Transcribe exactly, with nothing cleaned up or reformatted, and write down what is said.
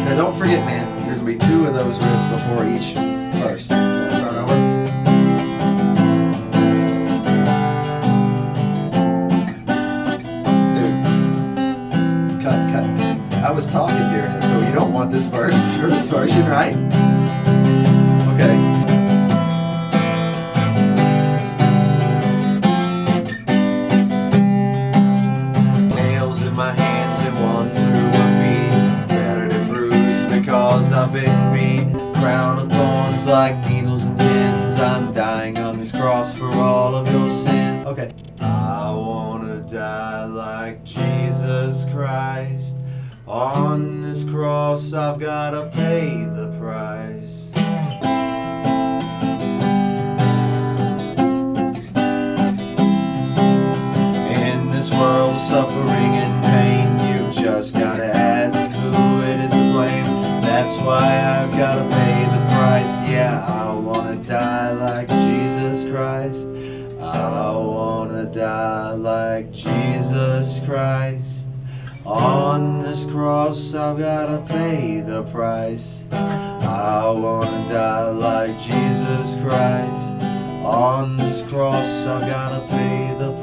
Now don't forget, man, there's going to be two of those riffs before each verse. Wanna start over? Dude, cut, cut. I was talking during it, so you don't want this verse for this version, right? Okay. I've been beat, crown of thorns like needles and pins. I'm dying on this cross for all of your sins. Okay. I wanna die like Jesus Christ. On this cross I've gotta pay the price. In this world of suffering and pain, you just gotta ask who it is to blame. That's why I've gotta pay the price. Yeah, I wanna die like Jesus Christ. I wanna die like Jesus Christ. On this cross I've gotta pay the price. I wanna die like Jesus Christ. On this cross I've gotta pay the